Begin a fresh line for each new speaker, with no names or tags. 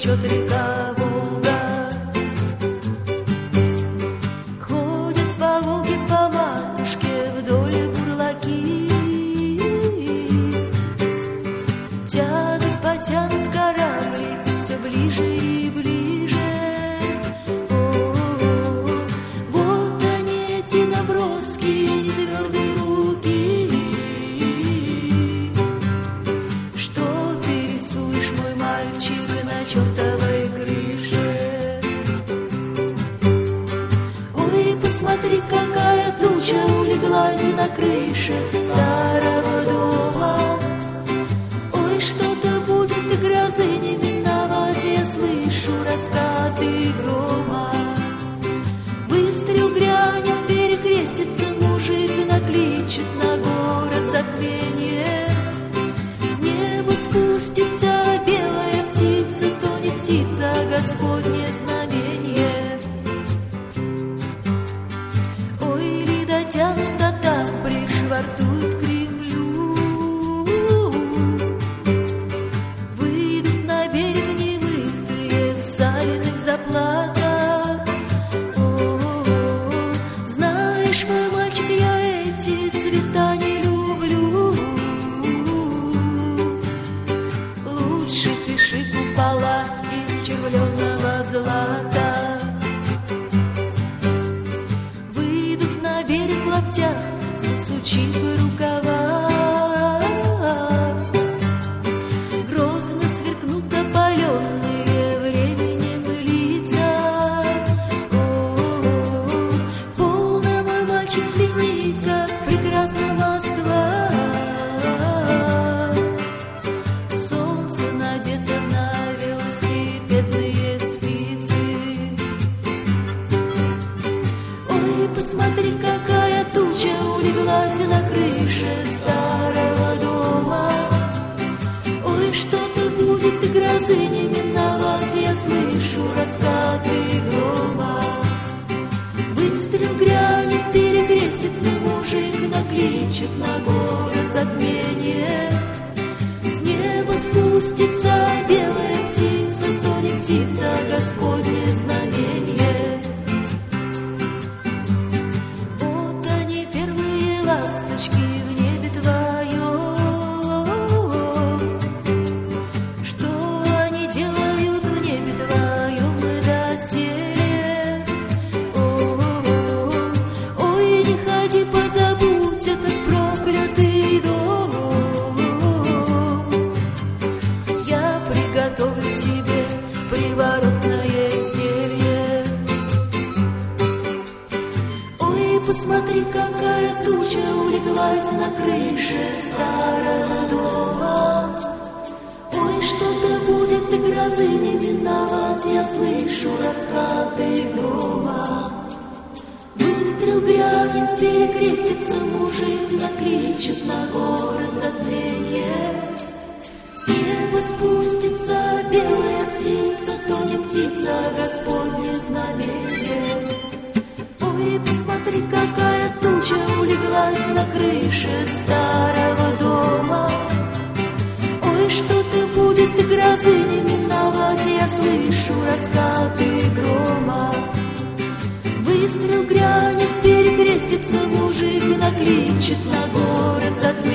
течет река Волга. Ходят по Волге, по матушке вдоль бурлаки. Тянут, потянут корабли все ближе и ближе. О-о-о. Вот они, эти наброски, твердые руки. Что ты рисуешь, мой мальчик, на чертовой крыше? Ой, посмотри, какая туча улеглась на крыше старого дома. Ой, что-то будет, и грозы не миновать, я слышу раскаты грома. Выстрел грянет, перекрестится мужик и накличет на город затмение. С неба спустится белая птица, то не птица, а Господне знамение. Ой, ли дотянут, а там пришвартуют к Кремлю. Выйдут на берег немытые в сальных заплатах. О-о-о. Знаешь, мой мальчик, я эти цвета не люблю. Лучше пиши купола из червленого злата. Выйдут на берег в лаптях, засучив рукава. Грозно сверкнут опаленные временем лица. О-о-о. Полно, мой мальчик, взгляни, как прекрасна Москва. Солнце надето на велосипедные спицы. Ой, посмотри, какая туча улеглась на крыше старого дома. Ой, что-то будет, и грозы не миновать, я слышу раскаты грома. Выстрел грянет, перекрестится мужик, накличет на город затмение. С неба спустится белая птица, то не птица, а Господне знамение. Вот они, первые ласточки в небе твоем. Что они делают в небе твоем доселе? О-о-о. Ой, не ходи, позабудь этот проклятый дом. Я приготовлю тебе приворотное зелье. Ой, посмотри, какая туча улеглась на крыше старого дома. Ой, что-то будет, и грозы не миновать, я слышу раскаты грома. Выстрел грянет, перекрестится мужик, накличет на город затмение. С неба спустится белая птица, то не птица, а Господне знамение. Ой, посмотри, какая туча улеглась на крыше старого дома. Ой, что-то будет, и грозы не миновать, я слышу раскаты грома. Выстрел грянет, перекрестится мужик и накличет на город затмение.